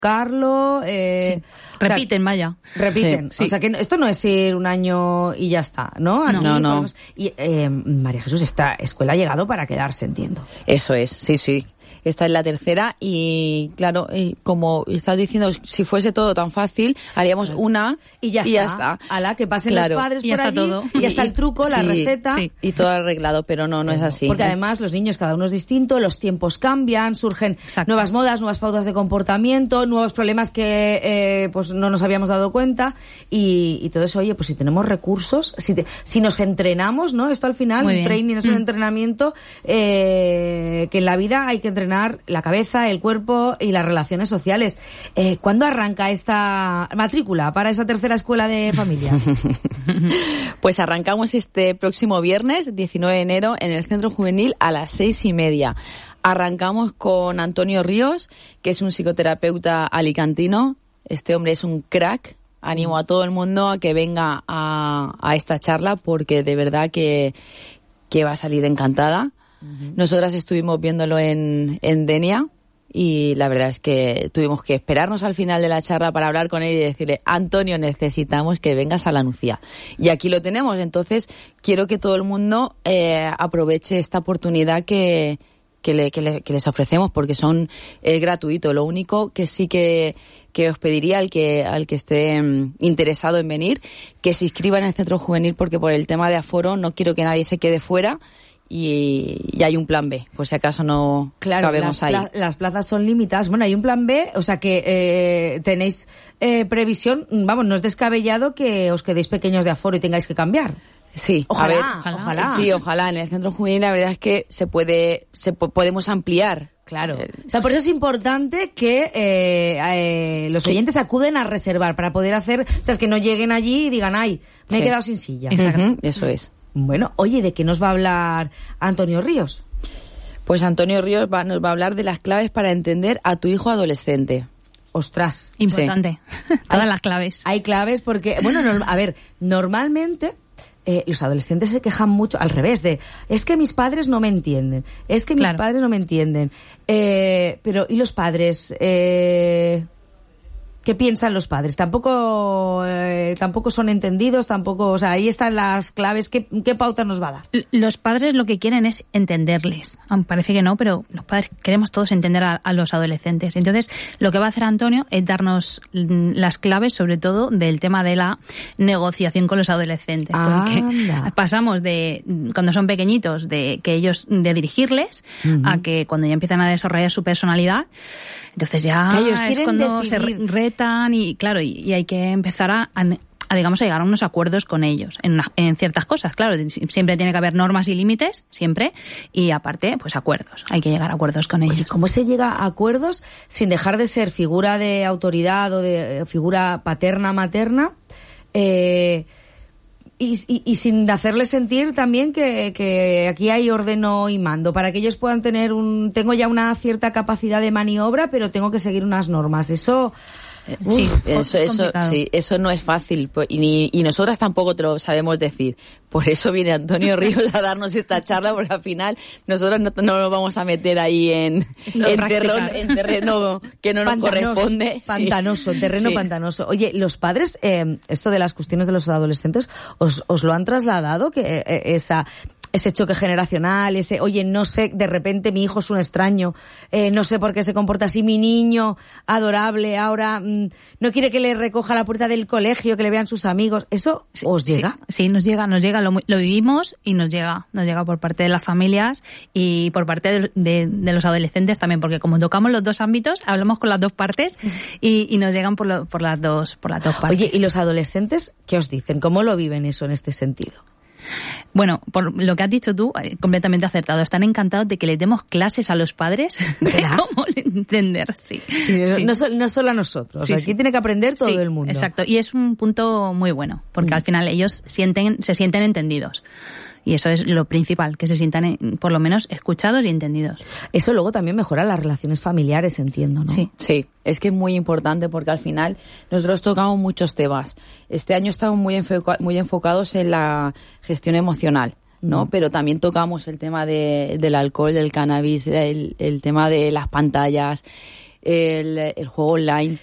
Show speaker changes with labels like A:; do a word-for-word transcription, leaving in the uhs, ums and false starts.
A: Carlo. Eh,
B: sí. Repiten,
A: o sea,
B: vaya.
A: Repiten.
B: Sí,
A: o sea, que esto no es ir un año y ya está, ¿no?
C: Aquí no, no. Podemos,
A: y eh, María Jesús, esta escuela ha llegado para quedarse, entiendo.
C: Eso es, sí, sí. Esta es la tercera y, claro, y como estás diciendo, si fuese todo tan fácil, haríamos claro. una
A: y ya
C: y
A: está.
C: Ya está.
A: Ala, que pasen
C: claro.
A: los padres
B: y
A: por
B: ya
A: allí,
B: está todo.
A: y ya está el truco,
C: sí,
A: la receta.
C: Sí. Y todo arreglado, pero no, no es así.
A: Porque además los niños, cada uno es distinto, los tiempos cambian, surgen Exacto. nuevas modas, nuevas pautas de comportamiento, nuevos problemas que eh, pues no nos habíamos dado cuenta y, y todo eso, oye, pues si tenemos recursos, si, te, si nos entrenamos, ¿no? Esto al final, un training es un mm. entrenamiento eh, que en la vida hay que entrenar la cabeza, el cuerpo y las relaciones sociales. Eh, ¿Cuándo arranca esta matrícula para esa tercera escuela de familias?
C: Pues arrancamos este próximo viernes, diecinueve de enero, en el Centro Juvenil a las seis y media. Arrancamos con Antonio Ríos, que es un psicoterapeuta alicantino. Este hombre es un crack. Animo a todo el mundo a que venga a, a esta charla porque de verdad que, que va a salir encantada. Uh-huh. Nosotras estuvimos viéndolo en, en Denia y la verdad es que tuvimos que esperarnos al final de la charla para hablar con él y decirle, Antonio, necesitamos que vengas a la Nucía. Y aquí lo tenemos, entonces quiero que todo el mundo eh, aproveche esta oportunidad que, que, le, que, le, que les ofrecemos porque son eh, gratuitos. Lo único que sí que, que os pediría al que, al que esté um, interesado en venir, que se inscriba en el Centro Juvenil porque por el tema de aforo no quiero que nadie se quede fuera. Y, y hay un plan B, por si acaso no
A: claro,
C: cabemos
A: las
C: ahí.
A: Pla- las plazas son limitadas. Bueno, hay un plan B, o sea que eh, tenéis eh, previsión, vamos, no es descabellado que os quedéis pequeños de aforo y tengáis que cambiar.
C: Sí,
A: ojalá,
C: a ver,
A: ojalá. ojalá.
C: Sí, ojalá. En el Centro Juvenil la verdad es que se puede, se po- podemos ampliar.
A: Claro. O sea, por eso es importante que eh, eh, los oyentes acuden a reservar para poder hacer, o sea, es que no lleguen allí y digan, ay, me sí. he quedado sin silla.
C: Uh-huh, eso es.
A: Bueno, oye, ¿de qué nos va a hablar Antonio Ríos?
C: Pues Antonio Ríos va, nos va a hablar de las claves para entender a tu hijo adolescente.
A: Ostras.
B: Importante. Sí. Todas
A: hay,
B: las claves.
A: Hay claves porque, bueno, no, a ver, normalmente eh, los adolescentes se quejan mucho, al revés, de, es que mis padres no me entienden, es que mis
B: claro.
A: padres no me entienden. Eh, pero, ¿y los padres? Eh... ¿Qué piensan los padres? Tampoco eh, tampoco son entendidos, tampoco, o sea, ahí están las claves. ¿Qué, qué pauta nos va a dar?
B: Los padres lo que quieren es entenderles. Aunque parece que no, pero los padres queremos todos entender a, a los adolescentes. Entonces, lo que va a hacer Antonio es darnos las claves, sobre todo, del tema de la negociación con los adolescentes. Porque
A: Anda.
B: pasamos de, cuando son pequeñitos, de que ellos, de dirigirles, uh-huh. a que cuando ya empiezan a desarrollar su personalidad, entonces ya
A: ellos
B: es
A: quieren
B: cuando
A: decidir.
B: se retan y claro, y, y hay que empezar a, a, a digamos a llegar a unos acuerdos con ellos en, una, en ciertas cosas. Claro, siempre tiene que haber normas y límites, siempre, y aparte, pues acuerdos. Hay que llegar a acuerdos con ellos.
A: Oye, ¿cómo se llega a acuerdos sin dejar de ser figura de autoridad o de figura paterna materna? Eh, Y, y, y sin hacerles sentir también que, que aquí hay ordeno y mando, para que ellos puedan tener un... Tengo ya una cierta capacidad de maniobra, pero tengo que seguir unas normas. Eso...
C: Uf, sí, eso, eso, sí, eso no es fácil y, ni, y nosotras tampoco te lo sabemos decir. Por eso viene Antonio Ríos a darnos esta charla, porque al final nosotros no, no nos vamos a meter ahí en, en, terreno, en terreno que no nos pantanoso, corresponde.
A: Pantanoso,
C: sí.
A: terreno
C: sí.
A: pantanoso. Oye, los padres, eh, esto de las cuestiones de los adolescentes, ¿os, os lo han trasladado? Que eh, esa... ese choque generacional, ese, oye, no sé, de repente mi hijo es un extraño, eh, no sé por qué se comporta así, mi niño adorable ahora mmm, no quiere que le recoja la puerta del colegio, que le vean sus amigos, ¿eso sí, os llega?
B: Sí, sí, nos llega, nos llega, lo, lo vivimos y nos llega, nos llega por parte de las familias y por parte de, de, de los adolescentes también, porque como tocamos los dos ámbitos, hablamos con las dos partes y, y nos llegan por, lo, por las dos, por las dos partes.
A: Oye, ¿y los adolescentes qué os dicen? ¿Cómo lo viven eso en este sentido?
B: Bueno, por lo que has dicho tú, completamente acertado. Están encantados de que les demos clases a los padres de cómo entender, sí.
A: sí, sí. No, no solo a nosotros, sí, aquí sí. tiene que aprender todo
B: sí,
A: el mundo.
B: Exacto, y es un punto muy bueno, porque mm. al final ellos sienten, se sienten entendidos. Y eso es lo principal, que se sientan por lo menos escuchados y entendidos.
A: Eso luego también mejora las relaciones familiares, entiendo, ¿no?
C: Sí, sí, es que es muy importante porque al final nosotros tocamos muchos temas. Este año estamos muy, enfoca- muy enfocados en la gestión emocional, ¿no? Mm. Pero también tocamos el tema de, del alcohol, del cannabis, el, el tema de las pantallas. el, el juego online.